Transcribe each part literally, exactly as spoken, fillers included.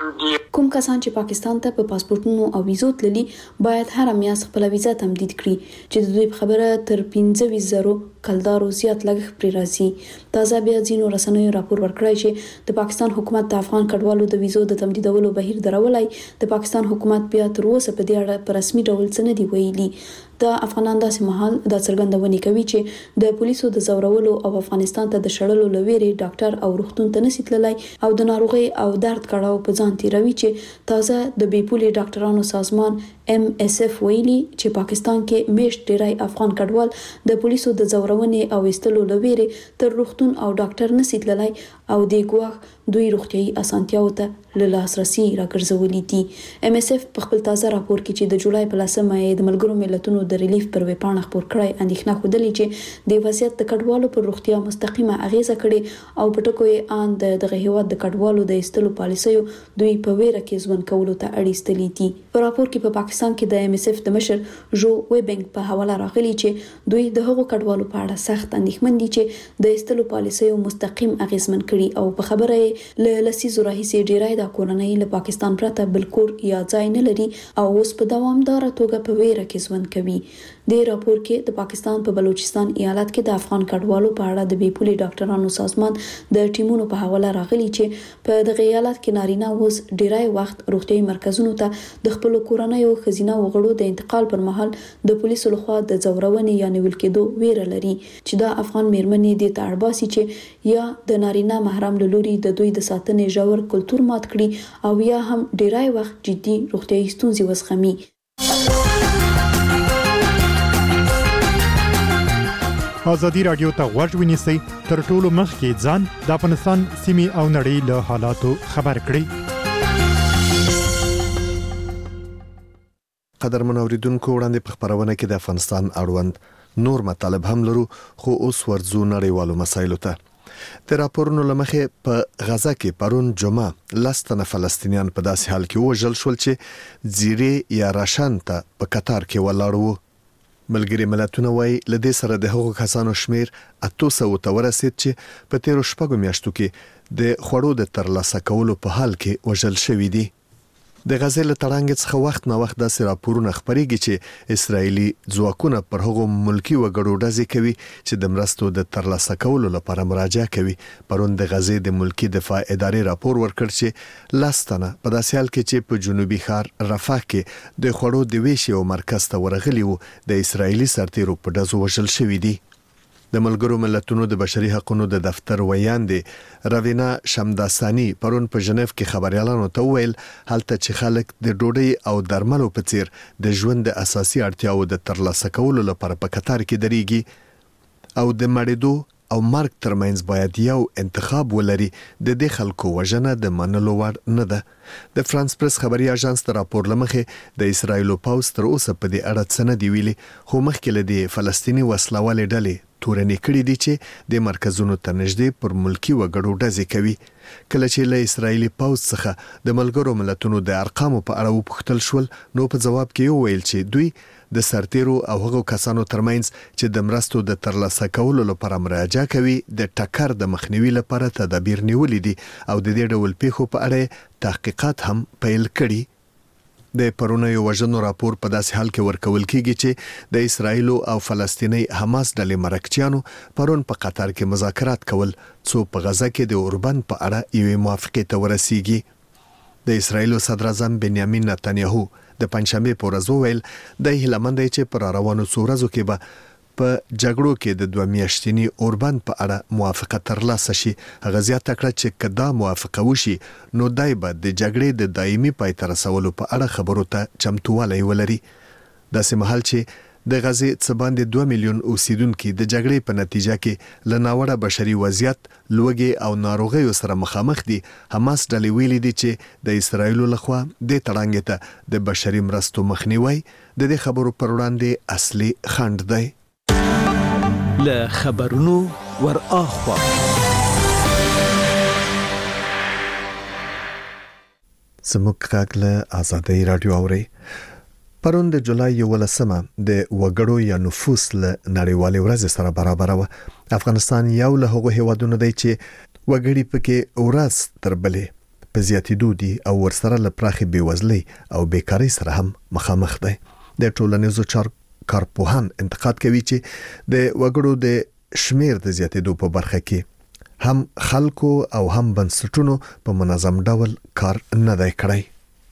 کوم کسان چې پاکستان ته په پاسپورتونو او ویزو تللي باید هر میاشت خپل ویزه تمدید کړي چې د دوی په خبره تر پنځه ویشت زره کلدارو زیات لګښت پرې راځي. تازه بیا ځینو رسنیو راپور ورکړی چې د پاکستان حکومت د افغان کډوالو د ویزو د تمدیدولو بهیر درولای. د پاکستان حکومت بیا تر اوسه په دې اړه په رسمي ډول څه نه دی ویلي. د افغانان داسې مهال د څرګندونې کوي چې د پولیسو د زورولو او افغانستان ته د شړلو لويري ډاکټر او روغتون ته نشي تللی او د ناروغي او درد کړهو په ځان تیروي چې تازه د بیپولي ډاکټرانو سازمان ام اس اف ویلي چې پاکستان کې میشت ډیری افغان کډوال د پولیسو د زورونې او استلو لويري تر روغتون او ډاکټر نشي تللی او د ګواښ دوی روغتيایي اسانتیاو ته له لاسرسي راګرځولې دي. ام اس اف په خپل تازه راپور کې چې د جولای په لسمه یې د ملګرو ملتونو د ریلیف پر ویبپاڼه خبر کړی اندېښنه خوده چې د وضعیت د کډوالو پر روغتیا مستقیمه اغیزه کړي او په ټکو یې ان د دغه هیواد د کډوالو د استلو پالیسیو دوی په ویره کې ځوان کولو ته اړیستلې دي. په راپور کې په پاکستان کې د ام اس اف د مشر جو ویبنګ په حواله راغلي چې دوی د هغو کډوالو په اړه سخت اندېښمن دي چې د استلو پالیسیو مستقیم اغیزمن کړي او په خبره یې له لسیزو راهیسې ډیری د کورنۍ له پاکستان پرته بل کور یا ځای نه لري او اوس په دوامدار توګه په ویره کې ژوند کوي. د راپور کې د پاکستان په بلوچستان ایالت کې د افغان کډوالو په اړه د بیپولي ډاکټرانو سازمان د ټیمونو په حواله راغلي چې په دغه ایالت کې نارینه اوس ډیری وخت روغتيایي مرکزونو ته د خپل کورنۍ خزینه وغړو د انتقال پر مهال د پولیسو لخوا د زورونې یا نیول کېدو ویره لري چې د افغان میرمنې د تړباسي چې یا د نارینه محرم لوري د دوی د ساتنې ژور کلتور مات کړي او یا هم ډیری وخت جدي روغتيایي ستونزې وزغمي. ازادي رادیو ته غوږ ونیسئ تر ټولو مخکې ځان د افغانستان سیمې او نړۍ له حالاتو خبر کړئ. قدرمن اوریدونکو وړاندې په خبرونه کې د افغانستان اړوند نور مطالب هم لرو خو اوس ورځو نړیوالو مسایلو ته. د راپورونو لمخې په غزا کې پرون جمعه لستنه فلسطینیان په داسې حال کې وژل شول چې زیری یا راشن ته په قطار کې ولاړ وو. ملګری ملتونه وايي لدې سره د هغو کسانو شمیر اته سوه ته ورسید چې په تیرو شپږو میاشتو کې د خوړو د ترلاسه کولو په حال کې وژل شوي دي. د غزې له تړانګې څخه وخت نه وخت داسې راپورونه خپرېږي چې اسرایلي ځواکونه پر هغو ملکی وګړو ډزې کوي چې د مرستو د ترلاسه کولو لپاره مراجعه کوي. پرون د غزې د ملکی دفاع ادارې راپور ورکړ چې لاستنه په داسې حال کې چې په جنوبي ښار رفح کې د خوړو د ویش یو مرکز ته ورغلي وو د اسرایلي سرتیرو په ډزو وژل شوي دي. د ملګرو ملتونو د بشري حقوقو د دفتر ویاندې روینا شمداسانی پرون په ژنیف کې خبريالانو ته ویل هلته چې خلک د ډوډۍ او درملو په څیر د ژوند د اساسي اړتیاو د ترلاسه کولو لپاره په قطار کې درېږي او د مړېدو او مرګ ترمنځ باید یو انتخاب ولري. د دې خلکو وژنه د منلو وړ نه ده. د فرانس پریس خبري اژانس تر راپور لمخې د اسرایلو پاوز تر اوسه په دې اړه څه نه دی ویلي خو مخکې له دې فلسطینی وسلوالې ډلې تورنې کړې دي چې د مرکزونو ته نږدې پر ملکی وګړو ډزې کوي. کله چې له اسرایلی پاوز څخه د ملګرو ملتونو د ارقامو په اړه وپوښتل شول نو په جواب کې وویل چې دوی د سرتیرو او هغو کسانو ترمنځ چې د مرستو د ترلاسه کولو لپاره مراجعه کوي د ټکر د مخنیوي لپاره تدابیر نیولې دي او د دې ډول پیښو په اړه تحقیقات هم پیل کړي. د پرونی وژنو راپور په داسې حال کې ورکول کیږي چې د اسرایل او فلسطینی حماس ډلې مرکچیانو پرون په قطر کې مذاکرات کول څو په غزا کې د اوربن په اړه یوې موافقې ته ورسیږي. د اسرایل صدر اعظم بنیامین نتنیاهو د پنځشنبه په ورځ ویل د هیلمند چې پر روانو څورزو کې به په جګړو کې د دوه میاشتنی اوربن په اړه موافقه ترلاسه شي. هغه زیاته کړه چې کدا موافقه وشي نو دای به د جګړې د دایمي پای ته رسولو په اړه خبرو ته چمتووالی ولري. داسې مهال چې د غزې څخه باندې دوه میلیون اوسیدونکو د جګړې په نتیجه کې لناوړه بشري وضعیت لوږې او ناروغیو سره مخامخ دي. حماس ډلې ویلي دي چې د اسرایل لخوا د تړانګې ته د بشري مرستو مخنیوي د دې خبرو پر وړاندې اصلي خنډ دی. له خبرونو ور اخوا زموږ غږ له آزادۍ رادیو اوري. پرون د جولای یولسمه د وګړو یا نفوس له نړیوالې ورځې سره برابر و. افغانستان یو له هغو هیوادونو دی چې وګړي پکې ورځ تر بلې په زیاتېدو دي او ورسره له پراخې بېوزلۍ او بیکارۍ سره هم مخامخ دی. د ټولنیزو چارو کارپوهان انتقاد کوي چې د وګړو د شمیر د زیاتېدو په برخه کې هم خلکو او هم بنسټونو په منظم ډول کار نه دی کړی.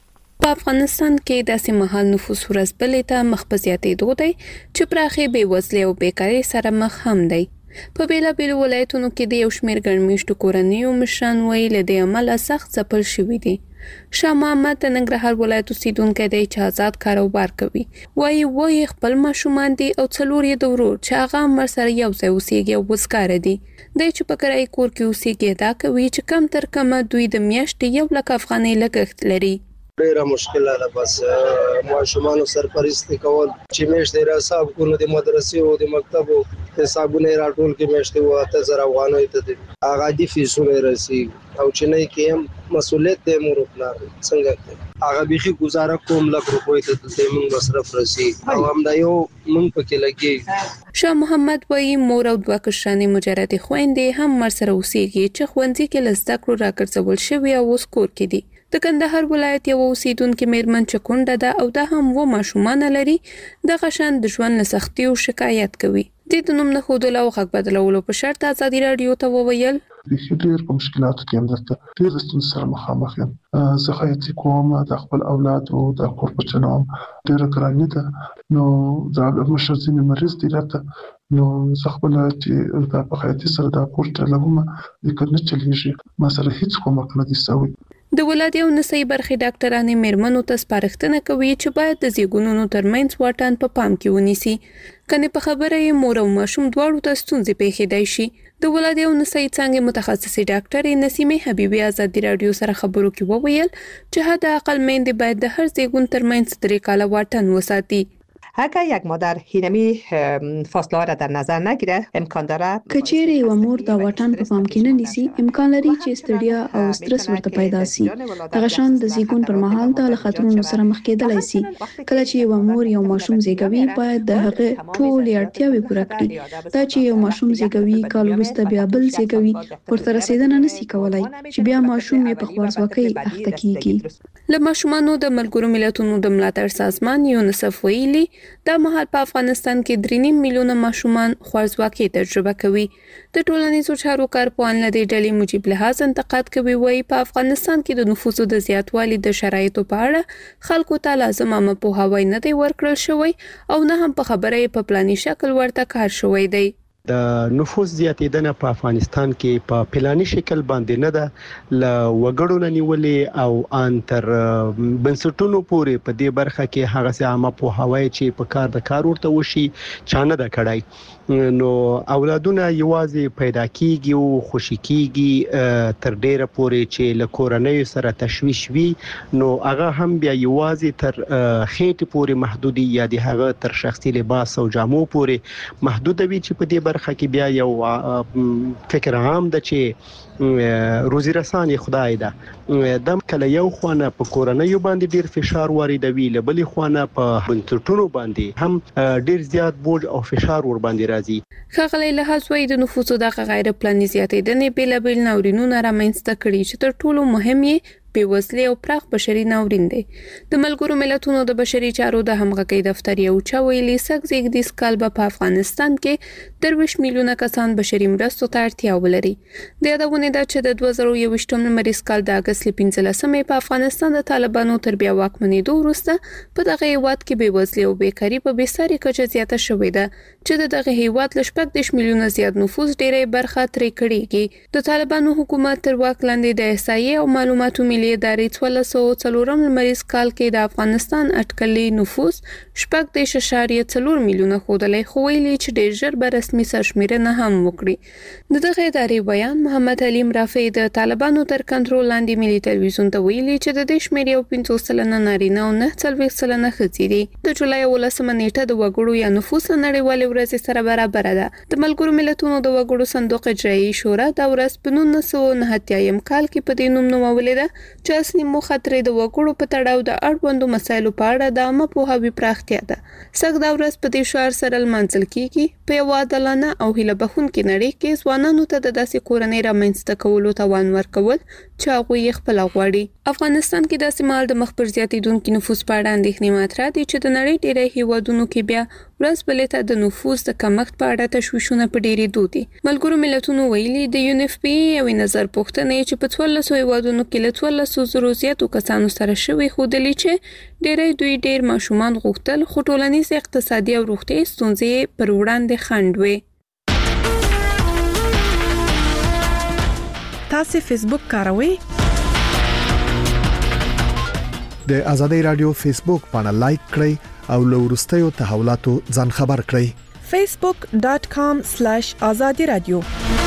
په افغانستان کې داسې مهال نفوس ورځ بلې ته مخ په زیاتېدو دی چې پراخې بېوزلۍ او بیکارۍ سره مخ هم دی. په بیلابیلو ولایتونو کې د یو شمېر ګڼمېشتو کورنیو مشران وایي له دې امله سخت ځپل شوي دي. شاه محمد د ننګرهار ولایت اوسیدونکی دی چې آزاد کاروبار کوي. وایي وایي خپل ماشومان دي او څلور یې د ورور چې هغه هم ورسره یو ځای اوسیږي او وزګاره دي. دی چې په کرایي کور کې اوسیږي ادعا کوي چې کم تر کمه دوی د میاشتې یو لک افغانۍ لګښت لري. ډیره مشکله ده. بس ماشومانو سرپرستی کول چې میاشتې را حساب کولو د مدرسې او د مکتب حسابونه راټول کې میاشتې واته زر افغانۍ ته دي. هغه د فیسونه راسي او چې نه کې مسؤلیت د مور پلار څنګه هغه بيخي گزاره کوم لک روپۍ ته د موږ مصرف راسي او هم دا یو موږ پکې لګي. شاه محمد وایي مور او دوه کشرانې مجرد خويندې هم مرسره اوسېږي چې ښوونځي کې له زده کړو راګرځول شوي او اوس کور کې دي. د کندهار ولایت یو اوسیدونکو میرمن چې کونډه ده او دا هم و ماشومان لري د غشن د ژوند له سختي او شکایت کوي. د نوم نه خودل او حق بدلولو په شرط ازادي رادیو ته وویل د ډېر په مشکلاتو کې هم درته ډېر ستونزې سره مخامخ یم. زه خیاطي کوم، د خپل اولاد او د کور په چلوم ډېره ګراني ده. نو دا مشر ځینې مریض دي راته نو زه خپل چې دا په خیاطي سره دا کور چلوم لیکن نه چلیږي ما سره هیڅ کومک نه دي سوی. د ولادت او نسایي برخې ډاکټرانې میرمنو ته سپارښتنه کوي چې باید د زیږونونو ترمنځ واټن په پام کې ونیسي. کنه په خبره یې مور او ماشوم دواړو ته ستونزې پیښیدای شي. د ولادت او نسایي څانګې متخصصې ډاکټرې نسیمه حبیبي ازادي رادیو سره خبرو کې وویل چې حد اقل میندې باید د هر زیږون ترمنځ درې کاله واټن وساتي. اگر یک مادر هینمی فاصله را در نظر نگیره امکان داره کچېری و مور دا واټن په پام کې نه نیسي امکان لري چې ستړیا او سترس ورته پیدا شي. دغه شان د زیږون پر مهال د خطرونو سره مخ کېدلای شي. کله چې یو مور یو ماشوم زیږوي باید د هغه ټول اړتیاوې پوره کړي. دا چې یو ماشوم زیږوي کال وروسته بیا بل زیږوي ورته رسیدنه نشي کولای چې بیا ماشوم یې په خوارځواکۍ اخته کیږي. له ماشومانو د ملګرو ملتونو د ملاتړ سازمان یونیسف ویلي دا مهال په افغانستان کې درې نیم میلیونه ماشومان خوارځواکي تجربه کوي. د ټولنیزو چارو کارپوهان له دې ډلې مجیب لحاظ انتقاد کوي. وایي په افغانستان کې د نفوسو د زیاتوالي د شرایطو په اړه خلکو ته لازم عامه پوهاوی نه دی ورکړل شوی او نه هم په خبره په پلاني شکل ورته کار شوی دی. د نفوس زیاتېدنه په افغانستان کې په پلاني شکل باندې نه ده ل وګړو نه نیولې او ان تر بنسټونو پورې په دې برخه کې هغه سه عامه پوهاوی چې په کار د کار ورته وشي چانه د کړای. نو اولادونه یوازې پیدا کیږي او خوشی کیږي تر ډیره پورې چې له کورنۍ سره تشویش وي نو هغه هم بیا یوازې تر خېټې پورې محدودي یا د هغه تر شخصي لباس او جامو پورې محدود وي چې په دې برخه کې بیا یو فکر عام ده چې روزي رساني خدای ده د کله یو خوانه په کورنۍ باندې ډیر فشار واردوي لبلې خوانه په بنسټونو باندې هم ډیر زیات بوج او فشار ور باندې راځي. خغلی له حسوی د نفوسو د غیر پلاني زیاتېدنې بل بل ناورینونه رامنځته کړي چې تر ټولو مهم یې بېوزلي او پراخ بشري ناورین دی. د ملګرو ملتونو د بشري چارو د همغږۍ دفتر یو چا ویلي سږ زیږدیز کال په افغانستان کې درویش میلیونه کسان بشري مرستو ته اړتیا ولري. د یادونه ده چې د دوه زره یوویشتم لمریز کال د اګست ل پنځلسمې په افغانستان د طالبانو تر بیا واکمنېدو وروسته په دغه هیواد کې بېوزلي او بیکاري په بېساري کچه زیاته شوې ده چې د دغه هیواد ل شپږ دېرش میلیونه زیات نفوس ډېرې برخه ترې کړيږي. د طالبانو حکومت تر واک لاندې د احصایې او معلوماتو ملي ادارې څوارلس سوه څلورم لمریز کال کې د افغانستان اټکلي نفوس شپږ دېرش اعشاریه څلور میلیونه ښودلی خو ویلي چې ډېر ژر به رسمي سرشمېرنه هم وکړي. د دغه ادارې بیان محمد علیم رافع د طالبانو تر کنټرول لاندې ملي تلویزیون ته ویلي چې د دې شمېر یو پنځوس سلنه نارینه او نه څلوېښت سلنه ښځې دي. د جولای اوولسمه نیټه د وګړو یا نفوس نړیوالې ورځې سره برابره ده. د ملګرو ملتونو د وګړو صندوق اجرایي شورا دا ورځ په نولس سوه نهه اتیایم کال کې په دې نوم نومولې ده چې اصلي موخه ترې د وګړو په تړاو د اړوندو مسایلو په اړه د عامه پوهاوي پراختیا ده. سږ دا ورځ په دې شعار سره لمانځل کیږي په یو عادلانه او هیله بښونکې نړۍ کې ځوانانو ته د داسې کورنۍ رامنځته کولو توان ورکول چې هغه خپل غواړي. افغانستان کې د سیمال د مخ پر زیاتیدونکو نفوس په اړه اندېښنې مطرح دي چې د نړۍ ډېری هیوادونو کې بیا ورځ بلې ته د نفوس د کمښت په اړه تشویشونه په ډېرې دودي. ملګرو ملتونو ویلي د یو ان اف پی یو نظر پوښتنه چې په څوارلسو هیوادونو کې له څوارلسو زرو زیاتو کسانو سره شوی ښودلي چې ډېری دوی ډېر ماشومان غوښتل خو ټولنیز اقتصادي او روغتیايي ستونزې پر وړاندې خنډ وي. تاسو فیسبوک کاروئ؟ د ازادي رادیو فیسبوک باندې لایک کړئ او له وروستیو تحولاتو ځان خبر کړئ. facebook dot com slash azadi radio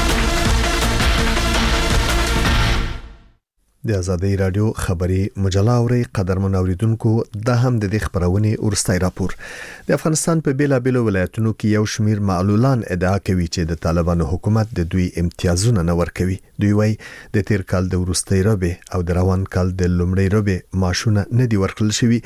د ازادي رادیو خبري مجله اوري قدرمن اوریدونکو د هم د خبرونې ورستای راپور. د افغانستان په بیلا بیلو ولایتونو کې یو شمیر معلولان ادعا کوي چې د طالبانو حکومت د دوی امتیازونه نه ورکوي. دوی وايي د تیر کال د ورستای ربه او د روان کال د لومړی ربه معاشونه نه دی ورکړل شوی،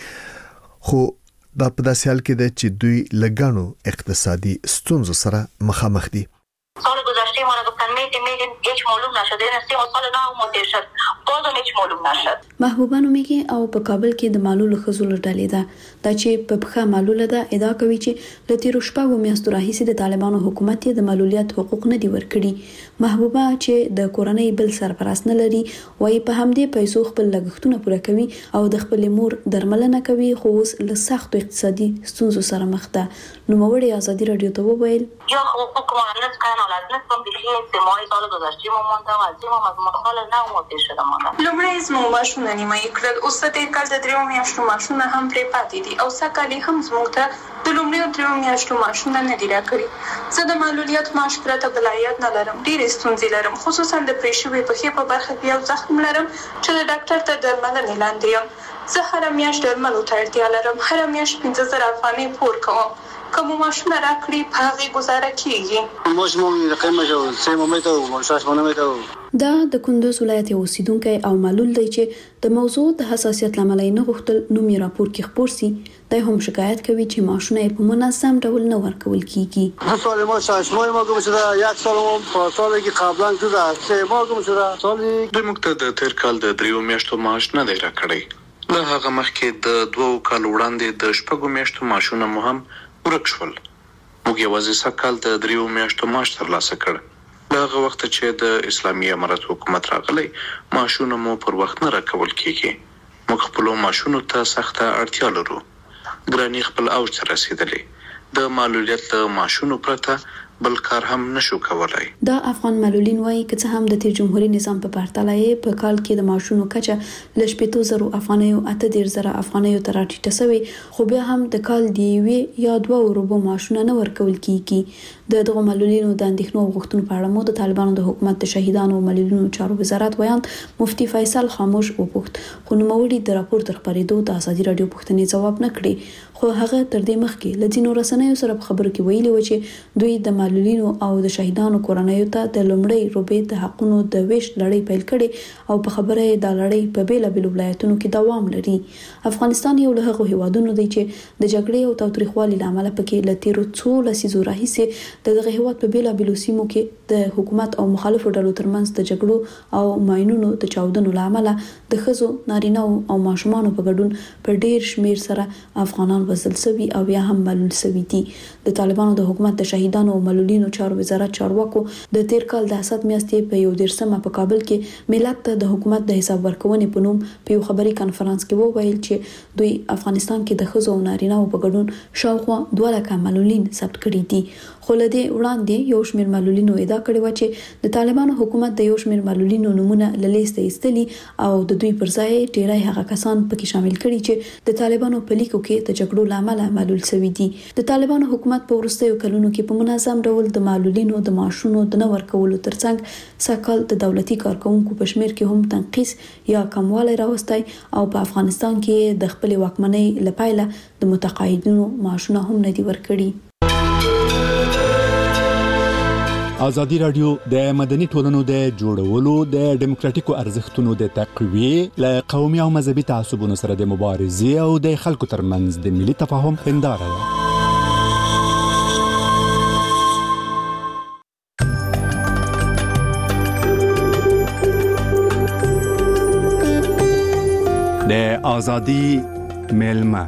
خو دا په داسې حال کې ده چې دوی لګانو اقتصادي ستونزو سره مخامخ دي. سال گذشته ما را گفتن میدیم میدیم هیچ معلوم نشد. این سه سال نه مدیر شد بازم هیچ معلوم نشد. محبوبه نومیږي او په کابل کې د معلول خزول ډلې ده دا چې په بخښه معلوله ده ادعا کوي چې د تیر شپږو میاشتو راهیسې د طالبانو حکومت د معلولیت حقوق نه دی ورکړي. محبوبه چې د کورنۍ بل سرپرست نه لري وايي په همدې پیسو خپل لګښتونه پوره کوي او د خپل مور درملنه کوي، خو اوس له سخت اقتصادي ستونزو سره مخ ده. نو موړي ازادي رادیو ته وویل یا حقوق مؤنث کانال از نفسم بیشی سه ماه سال گذشته ما مونده و از ما از مخال نه مدیر شده مونده. لومړی زموږ ماشونه نیمایي کړل، اوس د تیر کال د دریو میاشتو ماشونه هم پرې پاتې دي او سږکال هم زموږ ته د لومړیو دریو میاشتو ماشونه نه دي راکړي. زه د معلولیت معاش پرته بل عاید نه لرم، ډېرې ستونزې لرم، خصوصا د پرې شوې پښې په برخه کې یو زخم لرم چې د ډاکټر ته درملنې لاندې یم. زه هره میاشت درملو ته اړتیا لرم، هره میاشت پنځه زره افغانۍ پور کوم. کوم ماشونه راکړي په هغه گزاره کیږي. ماشومان قیمت او سه ممته او شاش ممته دا د کندوز ولایت اوسیدونکو او معلول دی چې د موضوع د حساسیت لامل نه غوښتل نو می راپور کې خبر سي. دا هم شکایت کوي چې ماشونه په منظم ډول نه ورکول کیږي. سال ما شش ماه ما کوم چې یک سال ما په سال کې قبلا چې سه ماه کوم چې سال د مقتد تیر کال د دریو میاشتو معاش نه دی راکړی. له هغه مخکې د دوه کال وړاندې د شپږو میاشتو معاشونه مهم ورک شول. موږ یوازې سکهال د دریو میاشتو معاش ترلاسه کړ. له هغه وخت چې د اسلامي امارت حکومت راغلی معاشونه مو پر وخت نه راکول کیږي. موږ خپل معاشونو ته سخته اړتیا لرو. ګرانی خپل اوج ته رسیدلی. د معلولیت له معاشونو پرته بل کار هم نشو کولای. دا افغان معلولین وایي چې څه هم د تیر جمهوریت نظام په پرتله په کال کې د معاشونو کچه ل شپږ زره افغانۍ او اته ډیر زره افغانۍ ته راټیټه شوې، خو بیا هم د کال دی وی یا دوه روبو معاشونه نه ورکول کیږي. د دغه معلولینو د اندېښنو او غوښتنو په اړه مو د طالبانو د حکومت د شهیدانو او معلولینو چارو وزارت ویان مفتي فیصل خاموش وپوښت، خو نوموړي د راپور تر خبرېدو د ازادي رادیو پوښتنې ځواب نه کړی. خو هغه تر دې مخکې ل ځینو رسنیو سره په خبرو کې ویلي و چې دوی د معلولینو او د شهیدانو کورنیو ته د لومړی روبې د حقونو د ویش لړۍ پیل کړي او په خبره یې د لړۍ په بیلا بیل ولایتونو کې دوام لري. افغانستان یو له هغو هیوادونو دی چې د جګړې او تاوتریخوالي لامل پکې ل تیرو څو لسیزو راهیسې د دغه هیواد په بیلا بیل سیمو کې د حکومت او مخالفو ډلو ترمنځ د جګړو او ماینونو د چاودنو لامل د خزو نارینه او ماشومان په ګډون په ډیر شمیر سره افغانان وزل سوي او یا هم معلول سوي دي. د طالبانو د حکومت د شهیدانو او معلولینو چارو وزارت چارواکو د تیر کال د حسد میاشتې په یو دیرشمه په کابل کې ملت ته د حکومت د حساب ورکونې په نوم په یو خبري کانفرنس کې وویل چې دوی افغانستان کې د خزو او نارینه په ګډون شاوخوا دوه لکه معلولین ثبت کړي دي. خو له دې وړاندې یو شمېر معلولینو ادعا کړې و چې د طالبانو حکومت د یو شمېر معلولینو نمونه له لیست ایستلي او د دوی پر ځای ډیری هغه کسان پکې شامل کړي چې د طالبانو په لیکو کې د جګړو لامل معلول شوي دي. د طالبانو حکومت په وروستیو کلونو کې په منظم ډول د معلولینو د معاشونو د نه ورکولو ترڅنګ سکهال د دولتي کارکونکو په شمیر کې هم تنقیص یا کموالی راوستی او په افغانستان کې د خپل واکمنۍ لپاره د متقاعدینو معاشونه هم نه دي ورکړي. ازادي رادیو د مدني ټولنو د جوړولو د ډیموکراتیکو ارزښتونو د تقویې ل قومي او مذهبي تعصبونو سره د مبارزې او د خلکو ترمنځ د ملي تفاهم هنداره ده. د ازادي میلمه.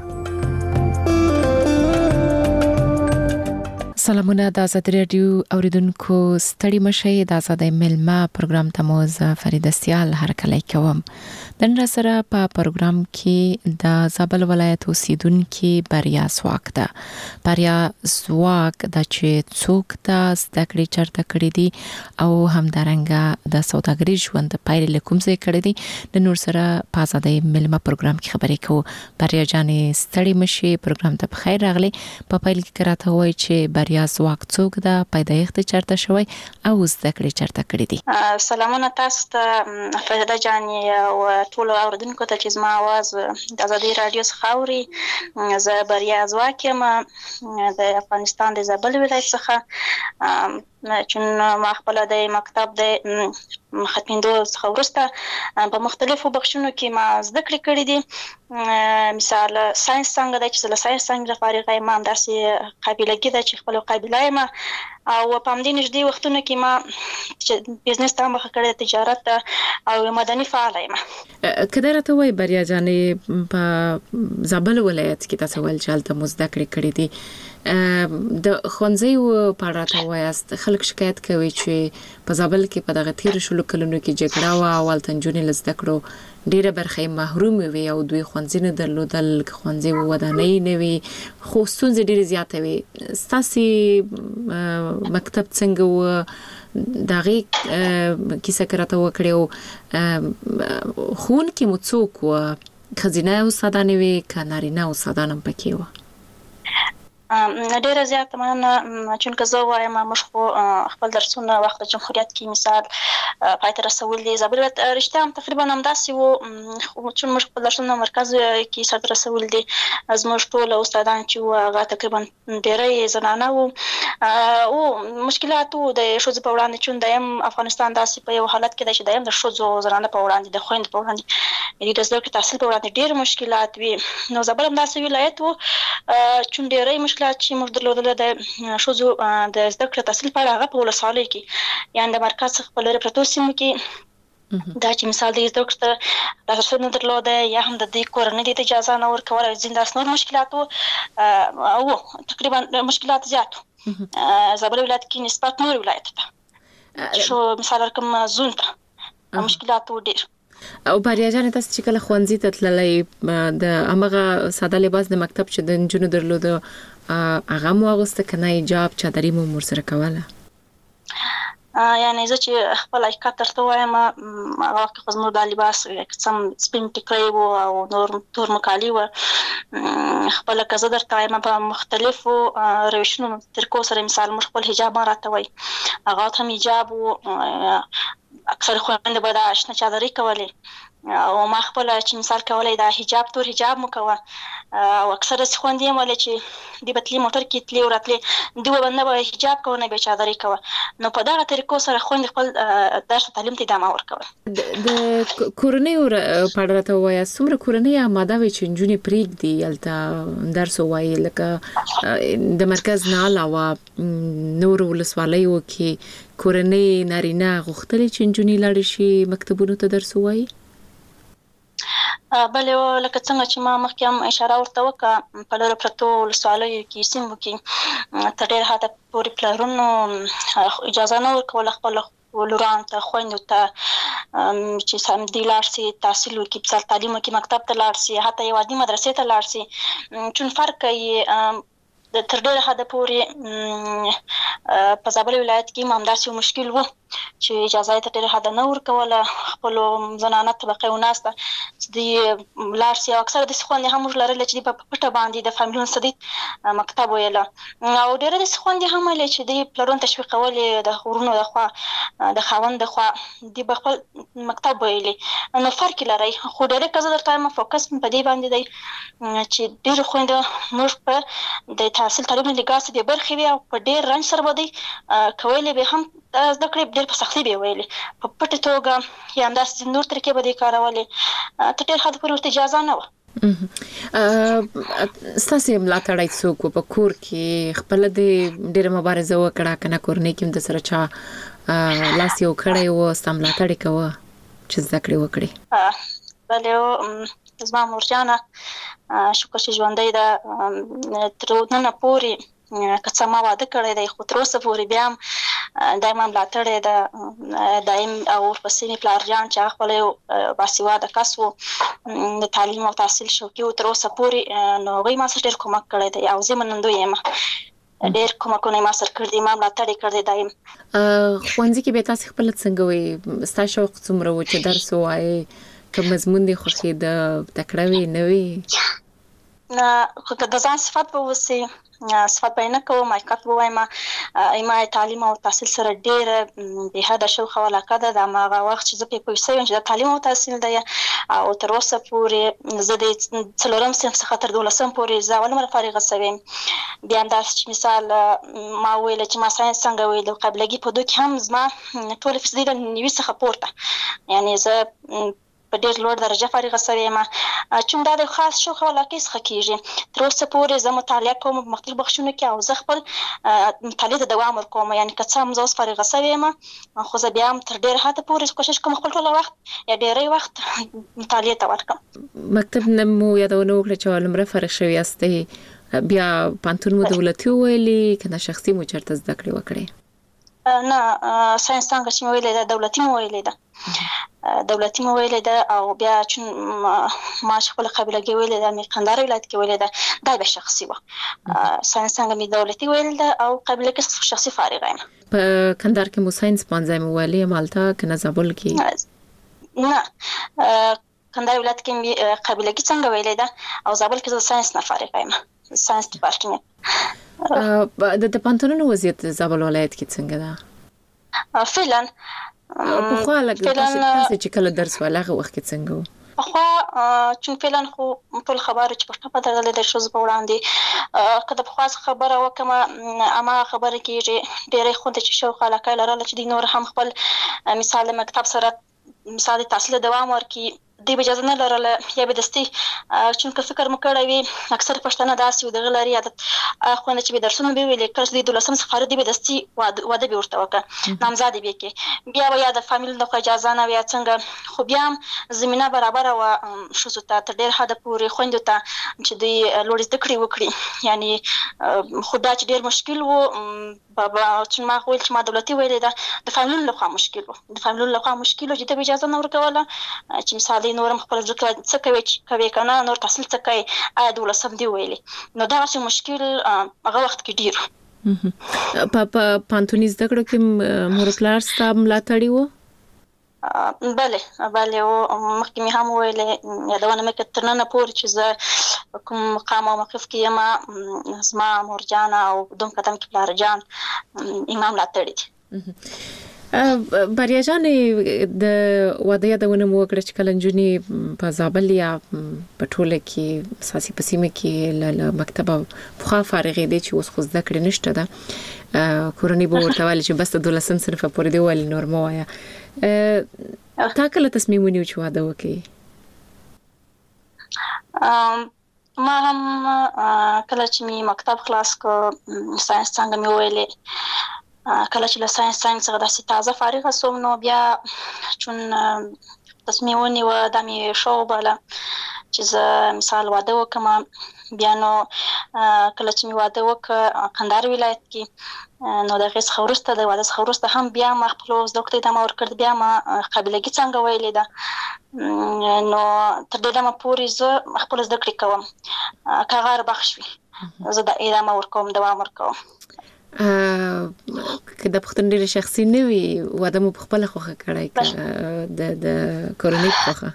سلامونه د آزادي رادیو اوریدونکو، ستړي مشئ. د آزادي میلمه پروګرام ته مو زه فرید سیال هرکلی کوم. نن را سره په پروګرام کې د زابل ولایت اوسیدونکو بریا زواک ده. بریا زواک د چې څوک د زده کړې چرته کړې دي او همدارنګه د سوداګري ژوند پایله لکوم ځای کړې دي. د نور سره په آزادي میلمه پروګرام کې خبرې کوو. بریا جانې ستړي مشئ، پروګرام ته بخیر راغلي. په پیل کې کراته وای چې بریا زواک څوک ده، پیدایښت چرته شوی او زده کړې چرته کړې دي. سلامونه تاسو ته فرید جانې او ټول اوریدونکو ته چې زما आवाज د آزادي رادیو څخه اوري. زه بریا زواک یم د افغانستان د زابل ولایت څخه، چون ما خپل د مکتب د ختمېدو څخه وروسته په مختلفو بخشونو کې ما زده کړې کړې دي. مثال ساينس څنګه د چې له ساينس څنګه فارغه یم، همداسې قابلیت ده چې خپل قابلیت یم او په همدې نږدې وختونو کې ما بزنس ته مخه کړې، تجارت او مدني فعال یم. کله راته وای بریا جانې په زابل ولایت کې تاسو ول چې تاسو مزده کړې کړې دي. د خونځي په اړه ته وایست خلک شکایت کوي چې په زابل کې په دغه تیر شلو کلونو کې جګړه او والتنجونې لزده کړو ډیره برخه محروم وي او دوی خونځي نه درلودل، خونځي ودانۍ نه وي، خو ستونزې ډیره زیاته وي. ستاسو مکتب څنګه و دغه کیسه کراته وکړو؟ خون کې مو څوک و؟ خزینه استادانه وي که نارینه استادانم پکې و؟ ډیره زیاته مننه. چون که زه وایم موږ خو خپل درسونه وخت جمهوریت کې مثال پای ته رسول دي. زابل ولایت رښتیا هم تقریبا همداسې و، چون موږ خپل درسونه مرکز کې سره رسول دي. زموږ ټول استادان چې وو هغه تقریبا ډیری زنانه وو او مشکلات وو د ښځو په وړاندې، چون دایم افغانستان داسې په یو حالت کې دی چې دایم د ښځو زنانه په وړاندې، د خویندو په وړاندې د زده کړې تحصیل په وړاندې ډېر مشکلات وي. نو زابل همداسې ولایت و، چون ډیری مشکلات چې موږ درلودل د ښځو د زده کړې تحصیل په اړه هغه په ولسوالۍ کې یعنې د مرکز څخه په لرې پرتو سیمو کې دا چې مثال د زده کړې ته لاسرسی نه درلوده یا هم د دې کورنۍ ته اجازه نه ورکوله، ځینې داسې نور مشکلات وو او تقریبا مشکلات زیات وو زابل ولایت کې نسبت نور ولایت ته. شو مثال ورکوم زون ته مشکلات وو ډېر. او بریا جانې تاسو چې کله ښوونځي ته تللی د همغه ساده لباس د مکتب چې د نجونو درلوده هغه مو اغوسته که نه حجاب چادري مو ورسره کوله؟ یعنی زه چې خپل حقیقت درته وایم هغه وخت کې خو زموږ دا لباس سم سپین ټیکری و او نور تور مکالي و. خپله که زه درته وایم په مختلفو روشونو طریقو سره مثال موږ خپل حجاب ما راته وایي هغه هم حجاب و. اکثر خویندې به دا شنه چادري کولې او ما خپله چې مثال کولی دا حجاب تور حجاب مو کوه او اکثره داسې خویندې یم ولې چې دوی به تلې موټر کې تلې او راتلې، دوی به نه به حجاب کوه نه به چادري کوه. نو په دغه طریقو سره خویندې خپل درس تعلیم ته ادامه ورکوله. د کورنیو په اړه راته ووایاست څومره کورنۍ اماده وي چې نجونې پرېږدي هلته درس ووایي؟ لکه د مرکز نه علاوه نورو ولسوالیو کې کورنۍ نارینه غوښتلې چې نجونې لاړې شي مکتبونو ته درس ووایي؟ بلې لکه څنګه چې ما مخکې هم اشاره ورته وکړه په لرو پرتو ولسوالیو کې سیمو کې تر ډېر حده پورې پلرونو اجازه نه ورکوله خپلو لورانو ته خویندو ته چې سمدي لاړ سي تحصیل وکړي، مثال تعلیم وکړي، مکتب ته لاړ سي، حتی یو عادي مدرسې ته لاړ سي. چون فرق کوي د تر ډېره حده پورې په زابل ولایت کې همداسې یو مشکل و چې اجازه یې تر ډېره حده نه ورکوله خپلو زنانه طبقې وناسته چې دوی لاړ سي. او اکثره داسې خویندې هم موږ لرلې چې دوی په پټه باندې د فامیلونو څخه دوی مکتب ویله او ډېره داسې خویندې هم ویلې چې دوی پلرونو تشویقولې د ورونو د خوا د خاوند د خوا دوی به خپل مکتب ویلې. نو فرق یې لري، خو ډېری که زه درته وایم فوکس په دې باندې دی چې ډېرې خویندې موږ په د تحصیل تعلیم نه لګاسې د برخې وي او په ډېر رنج سره به دوی کولی به هم زده کړې ډېر په سختۍ به یې ویلې، په پټه توګه یا همداسې نور طریقې به دوی کارولې، تر ډېر حده پورې ورته اجازه نه وه. ستاسې ملاتړی څوک و په کور کې؟ خپله دې ډېره مبارزه وکړه که نه کورنۍ کې هم د سره چا لاس یو کړی و ستا ملاتړ یې کوه چې زده کړې وکړې؟ بلې زما مرجانه شکر چې ژوندۍ ده تر نن پورې که څه ما واده کړی دی خو تر اوسه پورې بیا هم دایم ملاتړ یې ده دایم او ورپسې مې پلارجان چې هغه خپله یو باسواده کس و د تعلیم او تحصیل شوقي و تر اوسه پورې نو هغوی ما سره ډېر کومک کړی دی او زه منندوی یم ډېر کومکونه یې ما سره کړي دي ما ملاتړ یې کړی دی دایم ښوونځي کې بیا تاسې خپله څنګه وې ستا شوق څومره و چې درس ووایې که مضمون دې خوښېده تکړه وې نه وې خو که د ځان صفت به اوسي صفت به یې نه کوم حقیقت به ووایم ما تعلیم او تحصیل سره ډېره بېحده شوق او علاقه ده د هماغه وخت چې زه پرې پوه شوې یم چې دا تعلیم او تحصیل دی او تر اوسه پورې زه د څلورم صنف څخه تر دولسم پورې زه اول نمره فارغه شوې یم بیا همداسې چې مثال ما وویله چې ما ساینس څنګه ویل قابلګي په دو کې هم زما ټولې فیصدي له نوي څخه پورته یعنې زه په ډېر لوړ درجه فارغه شوې یم چون دا د خاص شوق او علاقې څخه کېږي تر اوسه پورې زه مطالعه کوم په مختلفو بخشونو کې او زه خپل مطالعې ته دوام ورکوم یعنې که څه هم زه اوس فارغه شوې یم خو زه بیا هم تر ډېره حده پورې کوشش کوم خپل ټوله وخت یا ډېری وخت مطالعې ته ورکړم مکتب نه مو یادونه وکړه چې اول نمره فارغ شوې یاستئ بیا پوهنتون مو دولتي وویلې که نه شخصي مو چېرته زده کړې وکړې نه ساینس څانګه چې مې ویلې ده دولتي مې ویلې ده دولتي مې ویلې ده او بیا چون ما چې خپله قابلګي ویلې ده مې کندهار ولایت کې ویلې ده دا بیا شخصي وه ساینس څانګه مې دولتي ویلې ده او قابلګي شخصي فارغه یم په کندهار کې مو ساینس پوهنځی مې ویلی همالته که نه زابل کې نه کندهار ولایت کې مې قابلګي څنګه ویلې ده او زابل کې زه ساینس نه فارغه یم ساینس ډپارټمنټ د پوهنتونونو وضعیت زابل ولایت کې څنګه ده فعلا پخوا لږ تاسې چې کله درس ویل هغه وخت کې څنګه و پخوا چون فعلا خو ټول خبره چې پښتو په درغلې د ښځو په وړاندې که د پخوا خبره وکړم هماغه خبره کېږي ډېری خو ته چې شوق علاقه یې لرله چې دوی نور هم خپل مثال مکتب سره مثال تحصیل دوام ورکړي دوی به اجازه نه لرله یا به دستي چونکه فکر مو کړی وي اکثر پښتانه داسې وي دغه لري عادت خویندې چې به درسونه به ویلې کله چې دوی دولسم څخه فارغ دي به دستي واده به ورته وکړه نامزادې به کړي بیا به یا د فامیل له خوا اجازه نه وي یا څنګه خو بیا هم زمینه برابره وه ښځو ته تر ډېر حده پورې خویندو ته چې دوی لوړې زده کړې وکړي یعنې خو دا چې ډېر مشکل و چون ما ویل چې ما دولتي ویلې ده د فامیلونو له خوا مشکل و د فامیلونو له خوا مشکل و چې ته به اجازه نه ورکوله چې مثال نورم خپل ځکه څه کوي کوي کنه نور تحصیل څه کوي آیا دولسم دی ویلې نو دا څه مشکل هغه وخت کې ډیر په پانتونی زده کړو کې مور پلار ستا ملاتړي وو بله بله او مخکې مې هم ویلې یادونه مې کړه تر ننه پورې چې زه کوم مقام او موقف کې یم زما مورجان او دوم قدم کې پلارجان امام ملاتړي دي بریا جانې د واده یادونه مو وکړه چې کله نجونې په زابل یا په ټوله کې اساسي په سیمه کې له مکتبه پخوا فارغې دي چې اوس خو زده کړې نشته ده کورنۍ به ورته ویل چې بس د دولسم صنفه پورې دی ویل نور مه وایه تا کله تصمیم ونیو چې واده وکړې ما هم کله چې مې مکتب خلاص کړ ساینس څانګه مې ویلې کله چې له ساینس څانګې څخه داسې تازه فارغه شوم نو بیا چون تصمیم ونیوه دا مې ښه وباله چې زه مثال واده وکړم بیا نو کله چې مې واده وکړ کندهار ولایت کې نو د هغې څخه وروسته د واده څخه وروسته هم بیا ما خپلو زده کړو ته ادامه ورکړه بیا ما قابلګي څانګه ویلې ده نو تر دې دمه پورې زه خپله زده کړې کوم که هغه بخش وي زه د ادامه ورکوم دوام ورکوم که د پښتون ډېر شخصي نه وي واده مو په خپله خوښه کړی د د کورنۍ په خوښه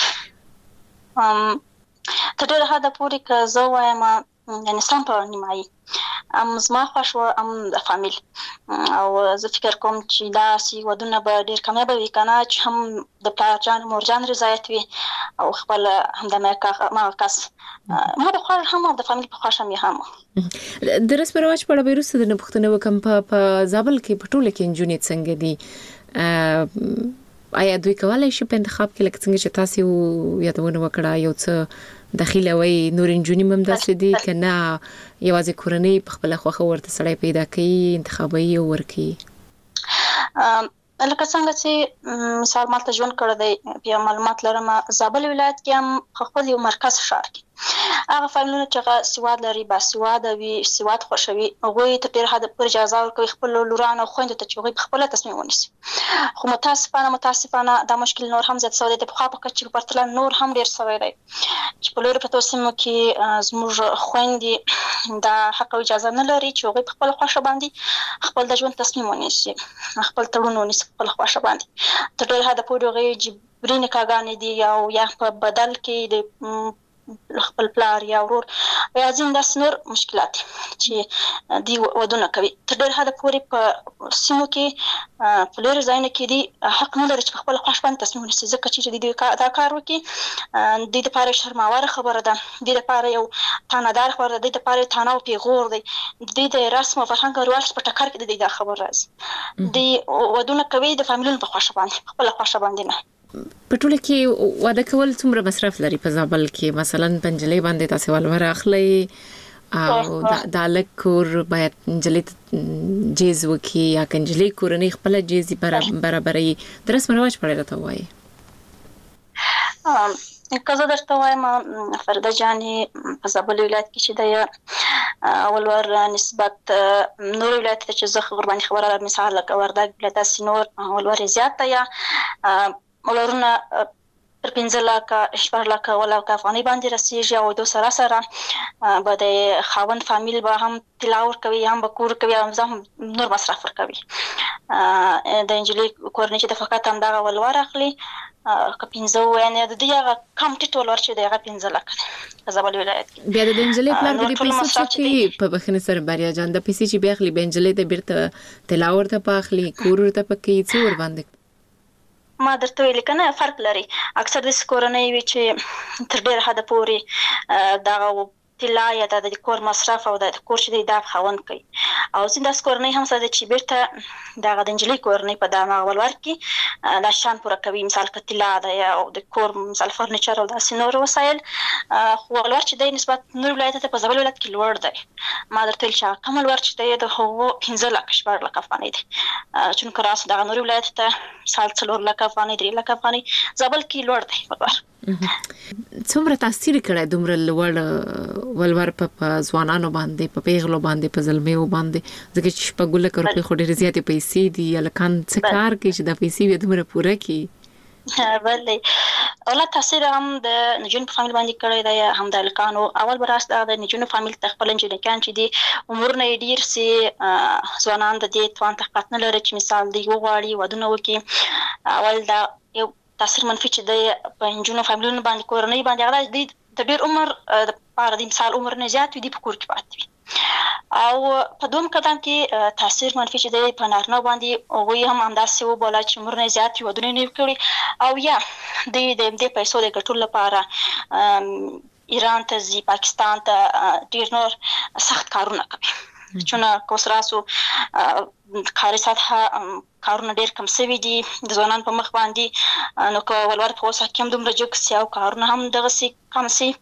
تر ډېره حده پورې که زه ووایم یعنې سم په نیمایي هم زما خوښ وه هم د فامیل او زه فکر کوم چې داسې ودونه به ډېر کامیابه وي که نه چې هم د پلارجان مورجان رضایت وي او خپل همدمه کس ما په خوښ هم او د فامیل په خوښ هم یې هم د رسم رواج په اړه به وروسته درنه پوښتنه وکړم په زابل کې په ټوله کې نجونې څنګه دي آیا دوی کولی شي په انتخاب کې لکه څنګه چې تاسې یادونه وکړه یو څه دخیله وای نور نجونې هم داسې دي که نه یوازې کورنۍ په خپله خوښه ورته سړی پیدا کوي انتخابوي او ورکوي لکه څنګه چې مثال مالته ژوند کړی دی بیا معلومات لرم زابل ولایت کې هم خپل یو مرکز شهر کې هغه فامیلونه چې هغه سواد لري باسواده وي سواد خوښوي هغوی ته ډېر حد پورې اجازه ورکوي خپل لورانو او خویندو ته چې هغوی خپله تصمیم ونیسي خو متاسفانه متاسفانه دا مشکل نور هم زیات شوی دی د پخوا په کچې په پرتله نور هم ډېر شوی دی چې په لویو پرتو سیمو کې زموږ خویندې دا حق او اجازه نه لري چې هغوی په خپله خوښه باندې خپل د ژوند تصمیم ونیسي خپل تړون ونیسي په خپله خوښه باندې تر ډېر حده پورې هغوی جبري نکاحګانې دي او یا په بدل کې د خپل پلار یا ورور یا ځین داسې نور مشکلات چې دوی ودونه کوي تر ډېر حده پورې په سیمو کې په لویو ځایونو کې دوی حق نه لري چې په خپله خوښ باندې تصمیم ونیسي ځکه چې دوی دا کار وکړي دوی دپاره شرماوره خبره ده دوی دپاره یو تانهدار خبره ده دوی دپاره یو تانه او پیغور دی دوی د رسم او فرهنګ او رواج په ټکر کې د دوی دا خبر راځي دوی ودونه کوي د فامیلونو په خوښه باندې په خپله خوښه باندې نه په ټوله کې واده کول څومره مصرف لري په زابل کې مثلا پنجلې باندې تاسو ولور اخلي او د الک کور باید نجلې جیز وکي یا کنجلې کورنۍ خپل جیزي برابرې درس مرواج پړې راته وایي که زه درته وایم فرده جانې په زابل ولایت کې چې دی اول ور نسبت نور ولایت ته چې زه غرباني خبره مثال لکه وردګ ولایت داسې نور اول ور زیات دی یا ولورونه پر پنځه لکه شپږ لکه اووه لکه افغانۍ باندې رسېږي او دو سره سره به د خاوند فامیل به هم طلا ورکوي هم به کور کوي هم هم نور مصرف ورکوي د نجلۍ کورنۍ چې د فقط همدغه ولور اخلي که پنځه ووایي د دوی هغه کم ټیټ ولور چې دی هغه پنځه لکه دی په زابل ولایت کې بیا د نجلۍ پلار د دې پیسو څه کوي په بخښنې سره بریا جان د پیسې چې بیا اخلي بیا نجلۍ ته بیرته طلا ورته په اخلي کور ورته په کوي څه ورباندې ما درته ویلي که نه فرق لري اکثر داسې کورنۍ وي چې تر ډېره حده پورې دغه طلا یا د کور مصرف او د کور چې دی دا خاوند کوي او ځینې داسې کورنۍ هم شته چې بیرته دغه د نجلۍ کورنۍ په دغه ولور کې دا شیان پوره کوي مثال که طلا ده یا د کور مثال فرنیچر او داسې نور وسایل خو ولور چې دی نسبت نور ولایت ته په زابل ولایت کې لوړ دی ما درته ویل چې هغه کم ولور چې دی د هغو پنځه لکه شپږ لکه افغانۍ دی چونکه راسو دغه نور ولایت ته مثال څلور لکه افغانۍ درې لکه افغانۍ زابل کې لوړ دی ولور څومره تاثیر کړی دومره لوړ ولور په ځوانانو باندې په پیغلو باندې په زلمیو باندې ځکه چې شپږ لکه روپۍ خو ډېرې زیاتې پیسې دي هلکان څه کار کوي چې دا پیسې بیا دومره پوره کړي بلې اوله تاثیر هم د نجونو په فامیل باندې کړی دی هم د هلکانو اول به راست د نجونو فامیل ته خپل نجونکیان چې دي عمرونه یې ډېر سي ځوانان د دې توان طاقت نه لري چې مثال دوی وغواړي ودونه وکړي اول دا یو تاثیر منفي چې دی په نجونو فامیلونو باندې کورنۍ باندې هغه دوی د ډېر عمر دپاره د مثال عمر نه زیات وي دوی په کور کې پاتې وي او په دویم قدم کې تاثیر منفي چې دی په نارینه باندې هغوی هم همداسې وبوله چې عمر نه زیات وي ودونه یې کړي او یا دوی د همدې پیسو د ګټلو لپاره ایران ته ځي پاکستان ته ډېر نور سخت کارونه کوي چون که اوس راسو کاري سطحه کارونه ډېر کم شوي دي د ځوانانو په مخ باندې نو که ولور په اوس کې هم دومره جګ سي او کارونه هم دغسې کم سي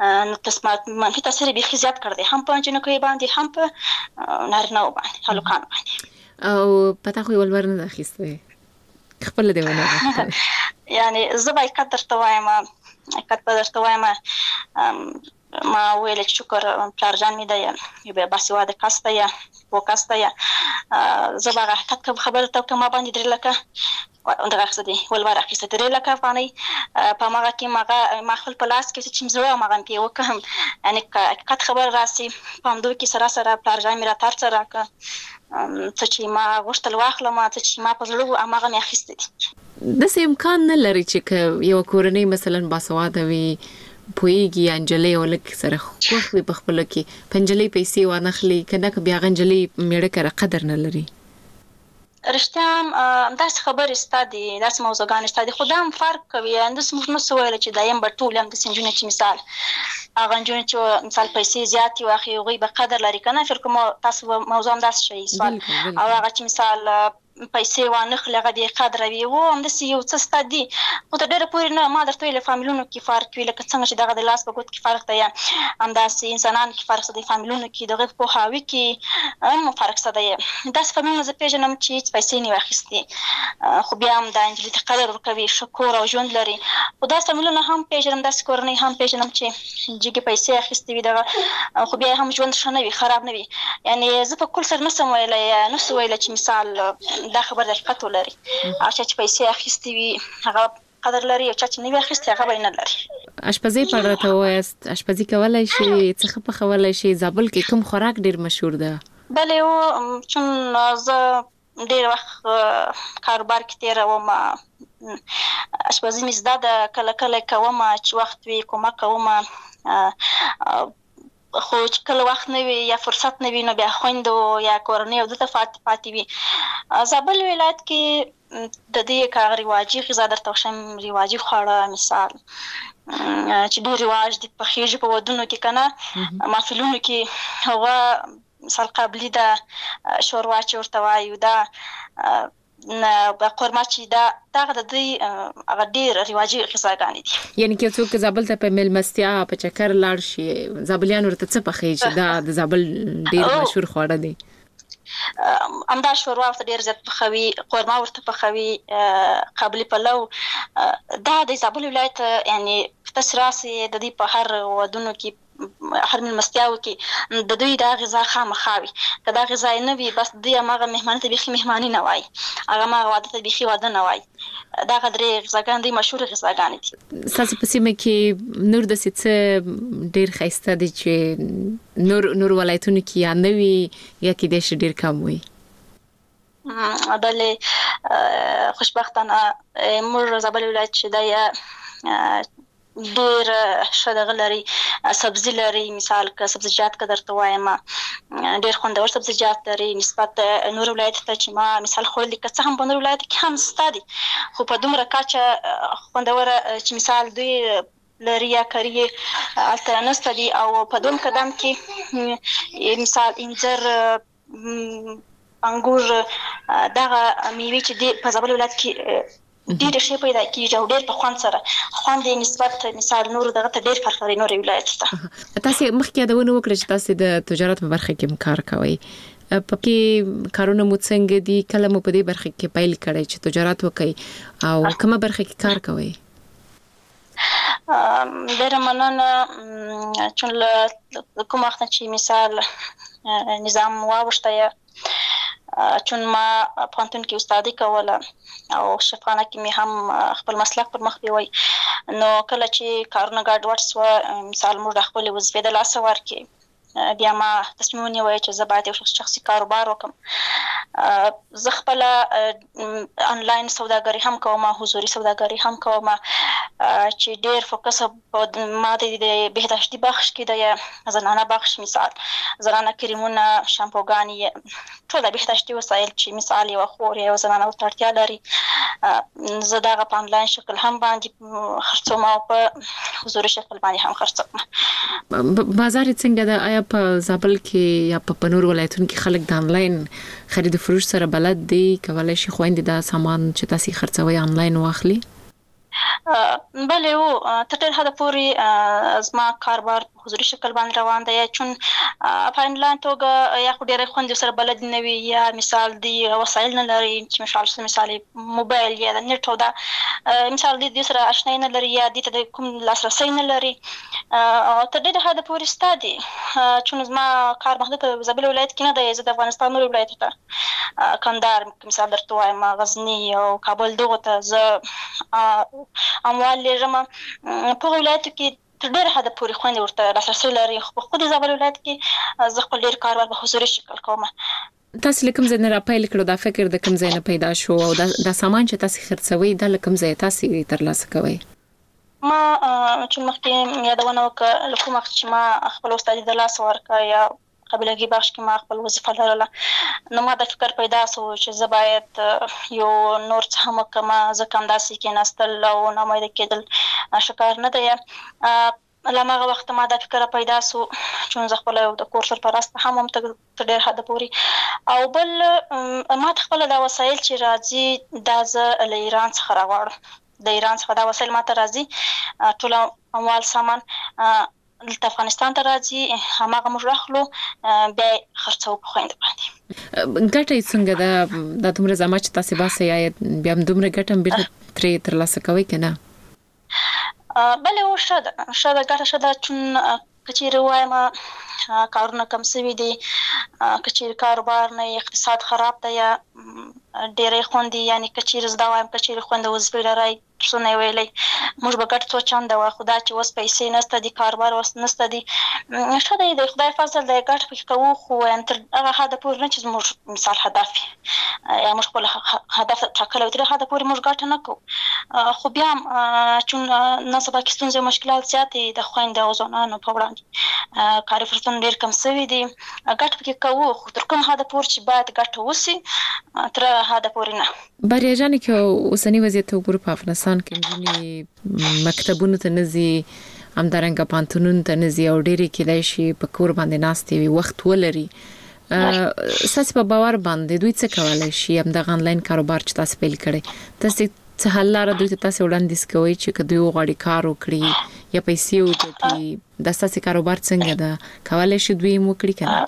نو منفي تاثیر یې بیخي زیات کړی دی هم په نجونکیو باندې هم په نارینهو باندې هلکانو باندې او په تا خو یې ولور نه ده اخیستی خپله دې ونه اخیستی یعنې زه به حقیقت درته وایم حقیقت به درته وایم ما ویل چې شکر پلار جان مې دی یو باسواده کس دی یا پوه کس دی زه به هغه حقیقت خبره ته وکړم ما باندې درې لکه دغه اخیسته دي ولور اخیسته درې لکه افغانۍ په هماغه کې مغه ما خپل په لاس کې څه چې مې زړه هماغه مې پرې وکړم یعنې که حقیقت خبره راسي په همدو کې سره سره پلار جان مې راته هر څه راکړه څه چې ما غوښتل واخلم څه چې ما په زړه و هماغه مې اخیسته دي داسې امکان نه لري چې که یوه کورنۍ مثلا باسواده وي پوهېږي یا نجلۍ او هلک سره خوښ وي په خپلو کې په نجلۍ پیسې وانخلي که نه که بیا هغه نجلۍ مېړه کره قدر نه لري رښتیا هم داسې خبرې شته دي داسې موضوعګانې شته دي خو دا هم فرق کوي همداسې موږ نسو ویلی چې دایم به ټولې همداسې نجونې چې مثال هغه نجونې چې مثال پیسې زیاتې واخلي هغوی به قدر لري که نه فکر کوم تاسو به موضوع همداسې شوي سوال او هغه چې مثال پیسې وانه خلغه به قدر وي و هم د یو څه ستدي خو ته ډېر پورې نه ما درته ویل فامیلونو کې فرق وی لکه څنګه چې دغه د لاس په ګوت کې فرق دی هم داسې انسانان کې فرق دی فامیلونو کې دغه په هاوی کې هم فرق څه دی داس فامیلونو زه پیژنم چې پیسې نه واخیستي خو بیا هم د انجلۍ ته قدر ورکوي شکر او ژوند لري خو داس فامیلونو هم پیژنم داسې کورنۍ هم پیژنم چې جګې پیسې اخیستې وي دغه خو بیا هم ژوند ښه نه وي خراب نه وي یعنی زه په کل سره نسم ویلی نسو ویلی چې مثال دا خبر د حقیقت ولري او چا چې پیسې اخیستې وي هغه قدر لري او چا چې نه وي اخیستې هغه به نه لري اشپزي په اړه ته وایاست اشپزي کولای شي څه ښه پخولی شي زابل کې کوم خوراک ډېر مشهور ده بلې و چون زه ډېر وخت کاروبار کې تېروم اشپزي مې زده ده کله کله کوم چې وخت وي کومک کوم خو چې کله وخت نه وي یا فرصت نه وي نو بیا خویندو یا کورنۍ او دلته پاتې وي زابل ولایت کې د دې کاغ رواجي غذا درته وښیم رواجي خواړه مثال چې ډېر رواج دي پخېږي په ودونو کې که نه محفلونو کې هغه مثال قابلي ده شوروا چې ورته وایو ده نه قورمه چې دا دغه د دوی هغه ډېر رواجي غذاګانې دي یعنې که څوک زابل ته په میلمستیا په چکر لاړ شي زابلیان ورته څه پخوي چې دا د زابل ډېر مشهور خواړه دي همدا شوروا ورته ډېر زیات پخوي قورمه ورته پخوي قابلي پلو دا د زابل ولایت یعنې تاسو راسئ د دوی په هر ودونو کې هر مېلمستیاو کې د دوی دا غذا خامخا وي که دا غذا یې نه وي بس دوی هماغه مهماني ته بیخي مهماني نه وایي هغه هماغه واده ته بیخي واده نه وایي دغه درې غذاګانې دوی مشهوره غذاګانې دي ستاسو په سیمه کې نور داسې څه ډېر ښایسته دي چې نور نور ولایتونو کې یا نه وي یا کیدای شي ډېر کم وي بلې خوشبختانه موږ زابل ولایت چې دی ډېر ښه دغه لري سبزي لري مثال که سبزیجات که درته وایم ډېر خوندور سبزیجات لري نسبت نور ولایت ته چې ما مثال خوړلي که څه هم په نور ولایت کې هم شته دي خو په دومره کچه خوندوره چې مثال دوی لري یا کری هلته نشته دي او په دویم قدم کې مثال انځر انګور دغه میوې چې دي په زابل ولایت کې ډېر ښه پیدا کېږي او ډېر په خوند سره خوند یې نسبت مثال نورو دغه ته ډېر فرق لري نورو ولایت ته تاسې مخکې یادونه وکړه چې تاسې د تجارت په برخه کې کار کوئ پکې کارونه مو څنګه دي کله مو په دې برخه کې پیل کړی چې تجارت وکړئ او کومه برخه کې کار کوئ ډېره مننه چون له کوم وخت چې مثال نظام واوښتی چون ما پوهنتون کې استادي کوله او شفاخانه کې مې هم خپل مسلک پر مخ بیوي نو کله چې کارونه ګډوډ سوه مثال موږ د خپلې وظیفې د لاسه ورکړې بیا ما تصمیم ونیوی چې زه باید یو شخصي کاروبار وکړم زه خپله انلاین سوداګري هم کوم حضوري سوداګري هم کوم چې ډېر فوکس ما د بهداشتي بخش کې د زنانه بخش مثال زنانه کریمونه شامپوګانې ټول د بهداشتي وسایل چې مثال یوه خور یوه زنانه ورته اړتیا لري زه دغه په انلاین شکل هم باندې خرڅوم او په حضوري شکل باندې هم خرڅوم بازار څنګه ده آیا په زابل کې یا په نور ولایتونو کې خلک د انلاین خرید و فروش سره بلد دي کولای شي خويندې دا سامان چې تاسو خرڅوي انلاین واخلي بله او تر ډېر حده پورې زما کاروبار په حضوري شکل باندې روان دی چون په انلاین توګه یا خو ډېرې خویندې سره بلد نه وي یا مثال دی وسایل نه لري چې مثال مثال موبایل یا د نیټ او دا مثال دی سره آشنایي نه لري یا دې ته د کوم لاسرسی نه لري تر ډېره حده پورې شته دي چون زما کار محدود په زابل ولایت کې نه دی زه د افغانستان نورو ولایتو ته کندهار مثال درته وایم غزني او کابل دغو ته زه اموال لرم په ولایتو کې تر ډېره حده پورې خویندې ورته لاسرسی لري خو په خود زابل ولایت کې زه خپل ډېر کاروبار په حضوري شکل کوم تاسو له کوم ځای نه راپیل کړو دا فکر د کوم ځای نه پیدا شو او دا سامان چې تاسو خرڅوي دا له کوم ځای تاسو ترلاسه کوئ ما چې مخکې یادونه وکړه له کوم وخت چې ما خپل استادي د لاسه ورکړه یا قبیلګي بخش کې ما خپل وظیفه لرله نو ما د فکر پیدا شو چې زه باید یو نور څه هم وکړم ځکه همداسې کېناستل او ناامیده کېدل ښه کار نه دی لمغه وخت ما د فکر پیدا سو چې زه خپل د کور سرپرست هم هم ته ډېر حد پوري او بل ما خپل د وسایل چې راځي د ز له ایران څخه راوړم د ایران څخه د وسایل ماته راځي ټول اموال سامان د افغانستان ته راځي هغه موږ راخلو به خرڅو په خويند باندې ګټه څنګه ده د تمره زما چې تاسو باسه یا بیا هم دومره ګټم به ترې تر لاسه کوي کنه بله او شاده شاده ګټه شاده چون کچېر وایم کارونه کم سوي دي کچېر کاروبار نه اقتصاد خراب دی یا ډېرې خوندي یعنی کچېر زدا وایم کچېر خوند وظیفه لري څونه ویلې موږ به ګټ څو چنده وا خدا چې وس پیسې نسته دي کاروبار وس نسته دي شته د خدای فضل د ګټ په کوو خو انتر هغه هدف پور نه چې موږ مثال هدف یا موږ خپل هدف ټاکل او تر هدف پور موږ ګټ نه کوو خو بیا چون نن سبا کې ستونزې مشکلات زیاتې د خويند او ځوانانو په وړاندې کار فرصتونه ډېر کم سوي دي ګټ په کوو خو تر کوم هدف پور چې باید ګټ وسی تر هدف پور نه بریا جان کې اوسنی وضعیت وګورو په افغانستان کې جنې مکتبونو ته نزي همدارنګه پانتونونو ته نزي او ډېری کېدای شي په کور باندې ناستې وي وخت ولري اساس په باور باندې دوی څه کولای شي همدغه انلاین کاروبار چې تاسو پیل کړی تاسو څه حل لاره دوی ته تاسو وړاندیز کوي چې کدی وغواړي کار وکړي یا پیسې وګټي د تاسو کاروبار څنګه ده کولای شي دوی مو کړی کنه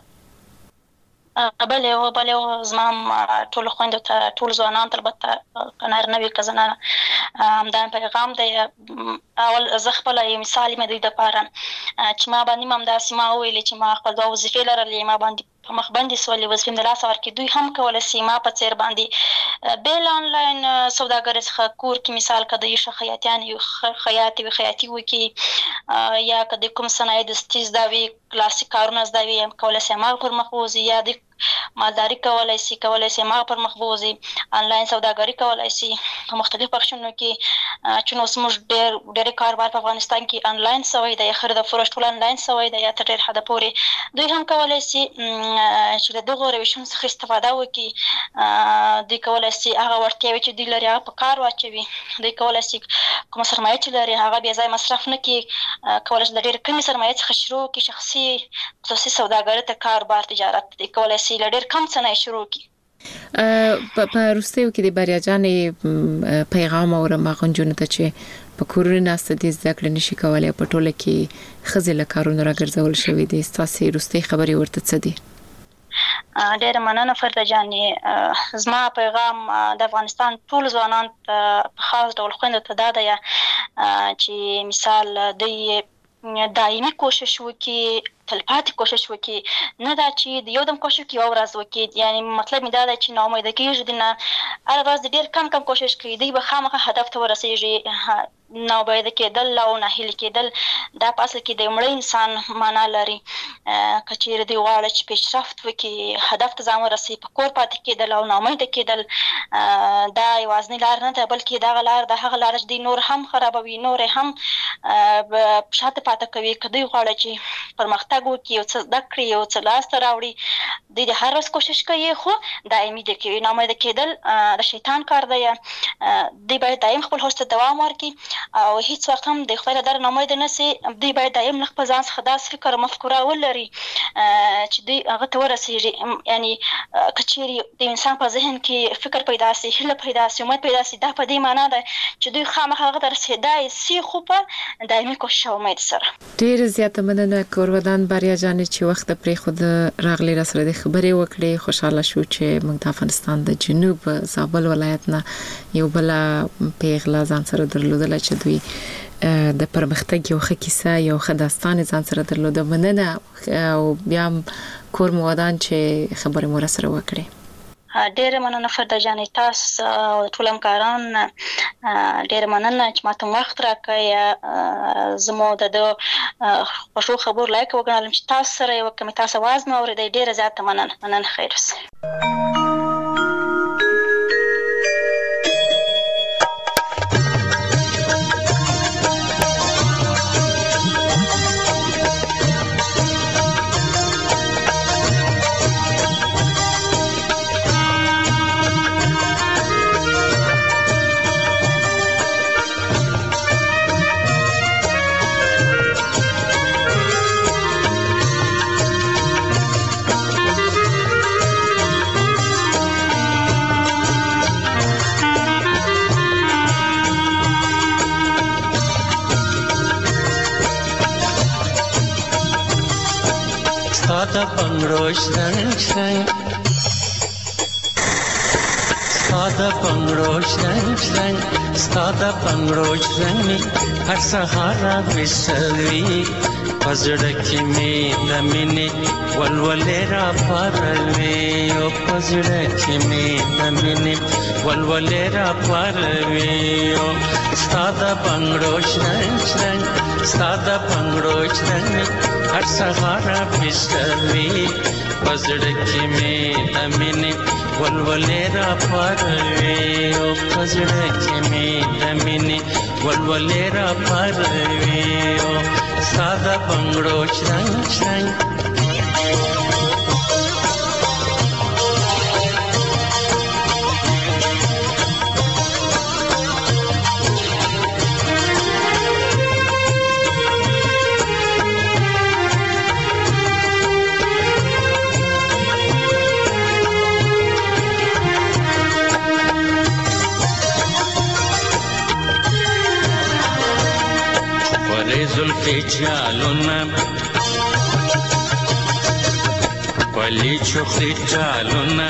بله او بله او زمام ټول خويند ته ټول ځوانان البته کنار نه وی کزنه همدا پیغام دی اول زه خپل یو مثال مې د لپاره چې ما باندې مم داسې ما ویل چې ما خپل وظیفه لرلې ما باندې په مخ باندې سولې وظیفه د لاس ورکې دوی هم کولای شي ما په چیر باندې بیل انلاین سوداګر څخه کور کې مثال کده یو خیاطیان یو خیاطي وي خیاطي وکي یا کده کوم صنایع د ستیز دا وی کلاسیک کارونه زده وي کولای شي ما پر مخوزي یا د مالداري کولای شي کولای شي ما پر مخبوزي انلاین سوداګري کولای شي په مختلفو بخشونو کې چې نو سمج ډېر ډېر کاروبار په افغانستان کې انلاین سوی دی خرید او فروش ټول انلاین سوی دی یا تر ډېر حد پورې دوی هم کولای شي چې دغه روشن څخه استفاده وکړي دوی کولای شي هغه ورته چې دوی لري په کار واچوي دوی کولای شي کوم سرمایه چې لري هغه بیا ځای مصرف نه کوي کولای شي د ډېر کم سرمایه څخه شروع کړي شخصي خصوصي سوداګري ته کاروبار تجارت دوی کولای شي لډیر کم څه نه شروع کی په روسیو کې د بریا جانې پیغام او مغنجونه ته چې په کورونه ناست دي ځکه نشي کولای په ټوله کې خزل کارونه راګرځول شوی دي تاسو روسي خبري ورته څه دي ډېر مننه فرده جانې زما پیغام د افغانستان ټول ځوانان په خاص ډول خويند ته دا دی چې مثال د دایمي کوشش وکړي تلپاتې کوشش وکړي نه دا چې د یو دم کوشش کوي او ورځ وکړي یعنی مطلب می دا دی چې نو امید کېږي د نه هر ورځ ډېر کم کم کوشش کوي دی به خامخا هدف ته ورسېږي نو باید کېدل او نه هیل کېدل دا پاسه کې د مړ انسان معنا لري کچېر دی غواړي چې پیشرفت وکړي هدف ته ځان ورسېږي په کور پاتې کېدل او نه امید کېدل دا یوازنی لار نه ده بلکې دا لار د هغه لار چې نور هم خرابوي نور هم شاته پاتې کوي کدی غواړي چې پرمختګ وکړي او څه د کړی او څه لاس ته راوړي د هر ورځ کوشش کوي خو دایمي د کوي نه امید کېدل د شیطان کار دی دی باید دایم خپل هوست دوام ورکړي او هیڅ وخت هم د خپل در نه امید نه سي دی باید دایم نه خپل ځان څخه داس فکر مفکوره ولري چې دی هغه ته ورسېږي یعنی کچېری د انسان په ذهن کې فکر پیدا سي هله پیدا سي امید پیدا سي دا په دې معنی ده چې دوی خامخا هغه در رسیدای سي خو په دایمي کوشش او امید سره ډیر زیاته مننه کوروادان بریا جان چې وخت پرې خود راغلی را سره د خبرې وکړې خوشاله شو چې موږ د افغانستان د جنوب زابل ولایت نه یو بل پیغله ځان سره درلودل چې دوی د پرمختګ یو ښه کیسه یو ښه داستان ځان سره درلوده مننه او بیا کور مو ودان چې خبرې مو سره وکړې ډېر مننه فرده جانې تاسو او ټول همکاران ډېر مننه چې ماته وخت راکړی زمو د خوشو خبر لایک وګڼم چې تاسو سره یو کمی تاسو आवाज مو اورېدای ډېر زیات مننه مننه خیر اوسئ ساده بنگړو شرنګ شرنګ ساده بنگړو شرنګ شرنګ ساده بنگړو شرنګ هر سهار وسوي پزړه کې مې د مینې ولولې را پاروي او پزړه کې مې د مینې ولولې را پاروي او ساده بنگړو شرنګ شرنګ ساده بنگړو شرنګ هر سهار وسوي پزړه کې مې د مینې ولولې را پاروي او پزړه کې مې د مینې ولولې را پاروي او ساده بنگړو شرنګ شرنګ زلفی چالونا پلی چخری چالونا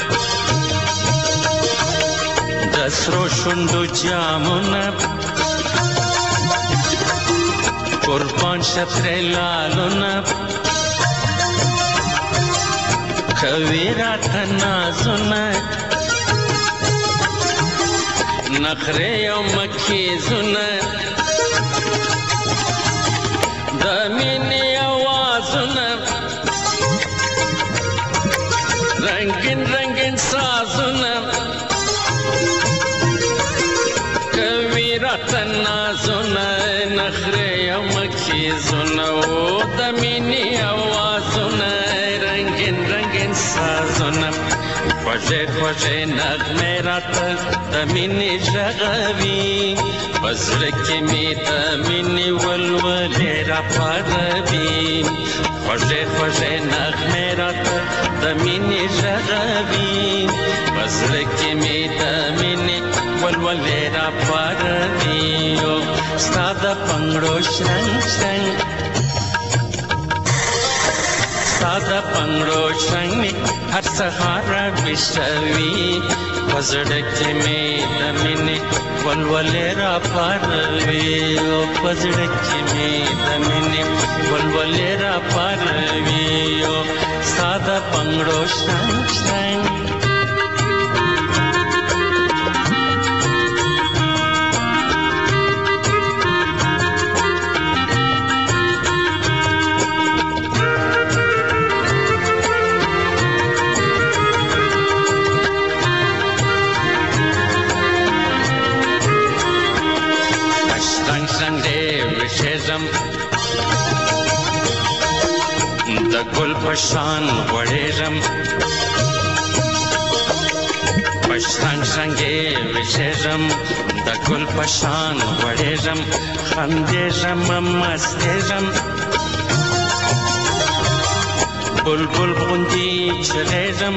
دسرو شندو جامونا قربان شتر لالونا کویرات نازونا نخره یو مکی زونا د مینې آوازونه رنگین رنگین سازونه کوي راته نازونه نخرې او مکیزونه او د مینې آوازونه رنگین رنگین سازونه خوږې خوږې نغمې راته د مینې ږغوي په زړه کې مې د مینې ولولې را پاروي خوږې خوږې نغمې راته د مینې ږغوي په زړه کې مې د مینې ولولې را پاروي او ستا د پنګړو شرنګ شرنګ ستا د پنګړو شرنګ هر سهار وسوي په زړه کې مې د مینې ولولې را پاروي او په زړه کې مې د مینې ولولې را پاروي او ستا د پنګړو شرنګ شرنګ د ګل پشان وړېږم پشان څنګه وشېږم د ګل پشان وړېږم خندېږم مستېږم بلبل غوندې چغېږم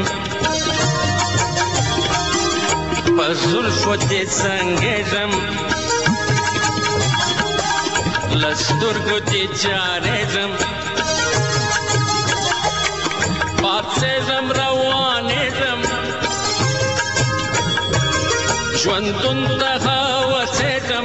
په زلفو دې څنګېږم له سترګو دې جارېږم پاڅېږم روانېږم ژوندون ته هوسېږم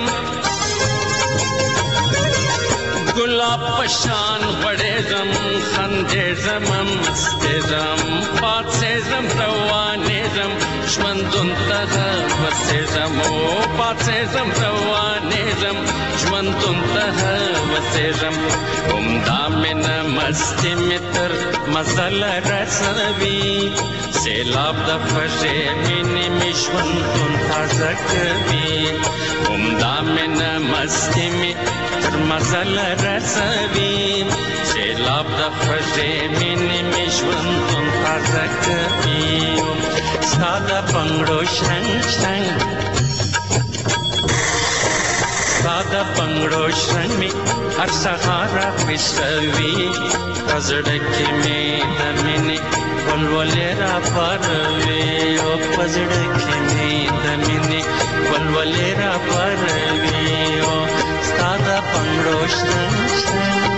ګلاب په شان غوړېږم خندېږم مستېږم پاڅېږم روانېږم ژوندون ته هوسېږم او پاڅېږم روانېږم ژوندون ته هوسېږم همدا مینه مستي مې تر مزل رسوي سیلاب د خوږې مینې مې ژوندون تازه کوي همدا مینه مستي مې تر مزل رسوي سیلاب د خوږې مینې مې ژوندون تازه کوي ستا د پنګړو شرنګ شرنګ ستا د پنګړو شرنګ مې هر سهار وسوي په زړه کې مې د مینې ولولې را پاروي او په زړه کې مې د مینې ولولې را پاروي او ستا د پنګړو شرنګ شرنګ